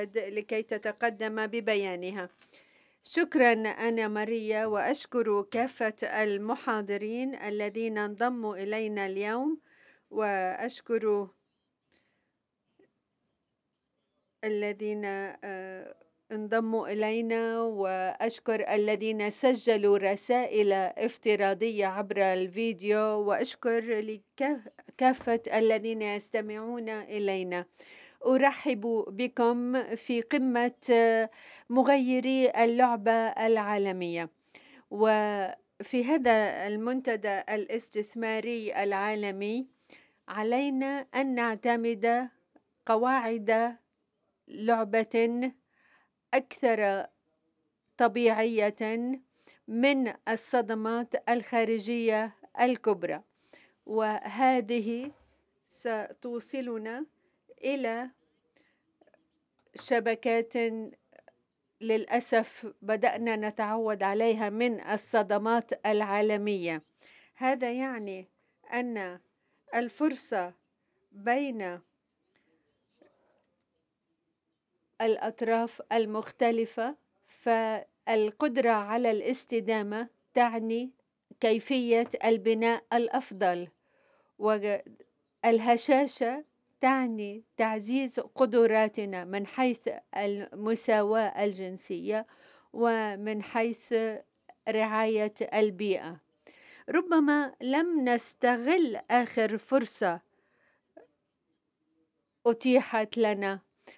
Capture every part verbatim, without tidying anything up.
الأيباد لكي تتقدم ببيانها. شكرا أنا ماريا، وأشكر كافة المحاضرين الذين انضموا إلينا اليوم، وأشكر الذين آه، انضموا إلينا، وأشكر الذين سجلوا رسائل افتراضية عبر الفيديو، وأشكر لكافة الذين يستمعون إلينا. أرحب بكم في قمة مغيري اللعبة العالمية، وفي هذا المنتدى الاستثماري العالمي علينا أن نعتمد قواعد لعبة أكثر طبيعية من الصدمات الخارجية الكبرى، وهذه ستوصلنا إلى شبكات للأسف بدأنا نتعود عليها من الصدمات العالمية. هذا يعني أن الفرصة بين الأطراف المختلفة، فالقدرة على الاستدامة تعني كيفية البناء الأفضل، والهشاشة تعني تعزيز قدراتنا من حيث المساواة الجنسية ومن حيث رعاية البيئة. ربما لم نستغل آخر فرصة أتيحت لنا،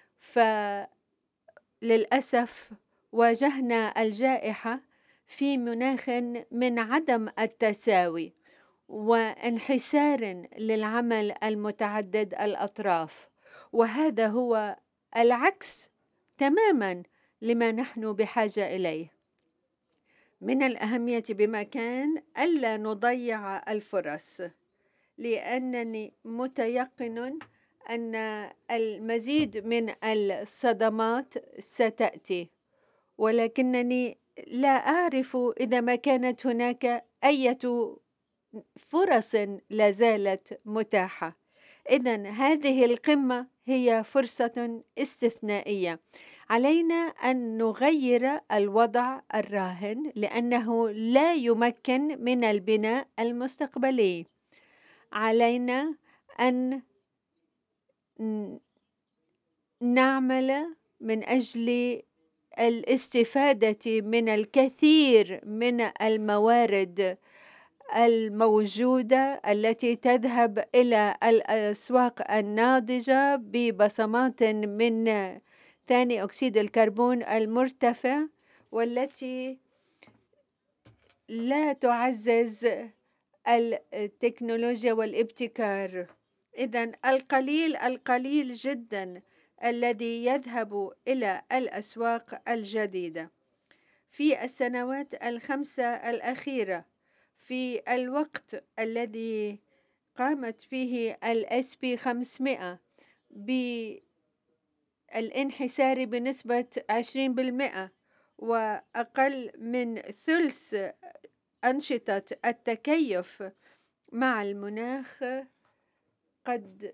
فللأسف واجهنا الجائحة في مناخ من عدم التساوي وانحسار للعمل المتعدد الأطراف، وهذا هو العكس تماما لما نحن بحاجة إليه. من الأهمية بمكان ألا نضيع الفرص، لأنني متيقن أن المزيد من الصدمات ستأتي، ولكنني لا أعرف إذا ما كانت هناك أي فرص لا زالت متاحة. إذن هذه القمة هي فرصة استثنائية، علينا أن نغير الوضع الراهن لأنه لا يمكن من البناء المستقبلي. علينا أن نعمل من أجل الاستفادة من الكثير من الموارد الموجودة التي تذهب إلى الأسواق الناضجة ببصمات من ثاني أكسيد الكربون المرتفع، والتي لا تعزز التكنولوجيا والابتكار. إذن القليل القليل جدا الذي يذهب إلى الأسواق الجديدة في السنوات الخمسة الأخيرة، في الوقت الذي قامت فيه الإس بي خمسمائة بالانحسار بنسبة عشرين بالمئة، وأقل من ثلث أنشطة التكيف مع المناخ قد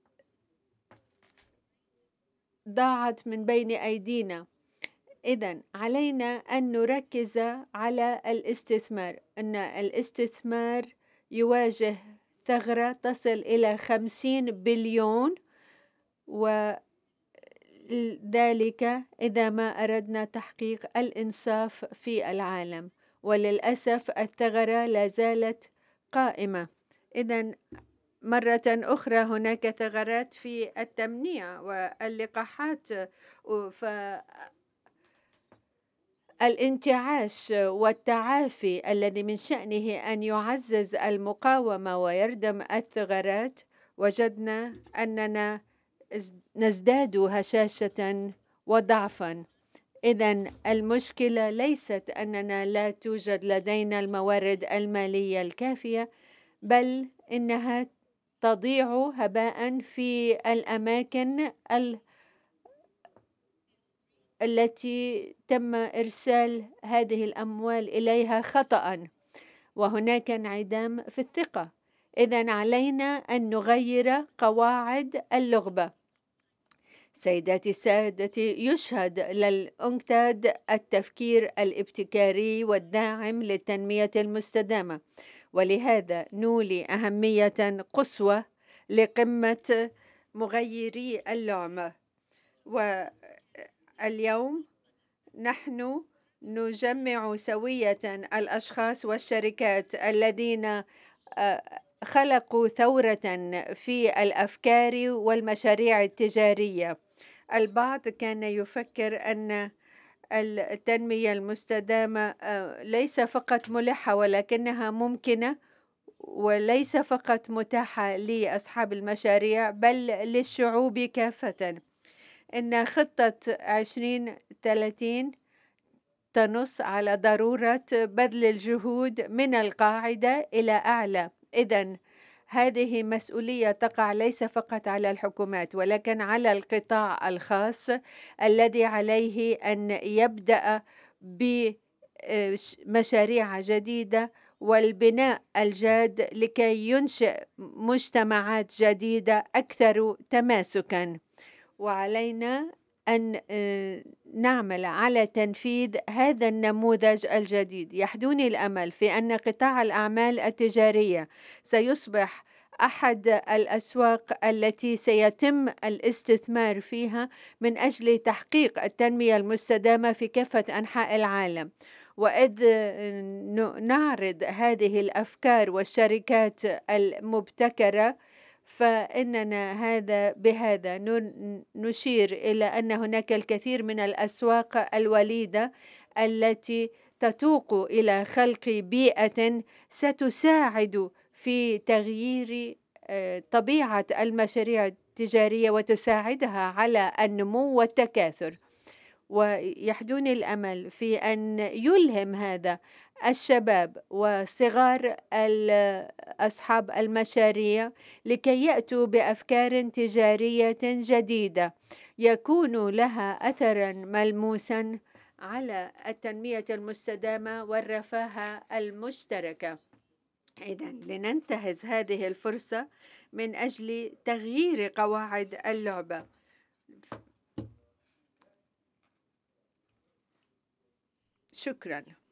ضاعت من بين أيدينا. إذن علينا أن نركز على الاستثمار، أن الاستثمار يواجه ثغرة تصل إلى خمسين بليون، وذلك إذا ما أردنا تحقيق الإنصاف في العالم، وللأسف الثغرة لا زالت قائمة. إذن مرة أخرى هناك ثغرات في التمنيع واللقاحات، فالانتعاش والتعافي الذي من شأنه أن يعزز المقاومة ويردم الثغرات، وجدنا أننا نزداد هشاشة وضعفا. إذن المشكلة ليست أننا لا توجد لدينا الموارد المالية الكافية، بل إنها تضيع هباء في الأماكن التي تم إرسال هذه الأموال إليها خطأ، وهناك انعدام في الثقة. إذن علينا أن نغير قواعد اللعبة. سيداتي سادتي، يشهد للأنكتاد التفكير الابتكاري والداعم للتنمية المستدامة، ولهذا نولي أهمية قصوى لقمة مغيري اللعبة. واليوم نحن نجمع سوية الأشخاص والشركات الذين خلقوا ثورة في الأفكار والمشاريع التجارية. البعض كان يفكر أن التنمية المستدامة ليس فقط ملحة ولكنها ممكنة، وليس فقط متاحة لأصحاب المشاريع بل للشعوب كافة. إن خطة عشرين ثلاثين تنص على ضرورة بذل الجهود من القاعدة إلى أعلى. إذن هذه مسؤولية تقع ليس فقط على الحكومات ولكن على القطاع الخاص، الذي عليه أن يبدأ بمشاريع جديدة والبناء الجاد لكي ينشئ مجتمعات جديدة أكثر تماسكاً. وعلينا أن نعمل على تنفيذ هذا النموذج الجديد. يحدوني الأمل في أن قطاع الأعمال التجارية سيصبح أحد الأسواق التي سيتم الاستثمار فيها من أجل تحقيق التنمية المستدامة في كافة أنحاء العالم. وإذ نعرض هذه الأفكار والشركات المبتكرة، فإننا هذا بهذا نشير إلى أن هناك الكثير من الأسواق الوليدة التي تتوق إلى خلق بيئة ستساعد في تغيير طبيعة المشاريع التجارية وتساعدها على النمو والتكاثر. ويحدوني الأمل في أن يلهم هذا الشباب وصغار أصحاب المشاريع لكي يأتوا بأفكار تجارية جديدة يكون لها أثراً ملموساً على التنمية المستدامة والرفاه المشتركة. إذن لننتهز هذه الفرصة من أجل تغيير قواعد اللعبة. شكراً.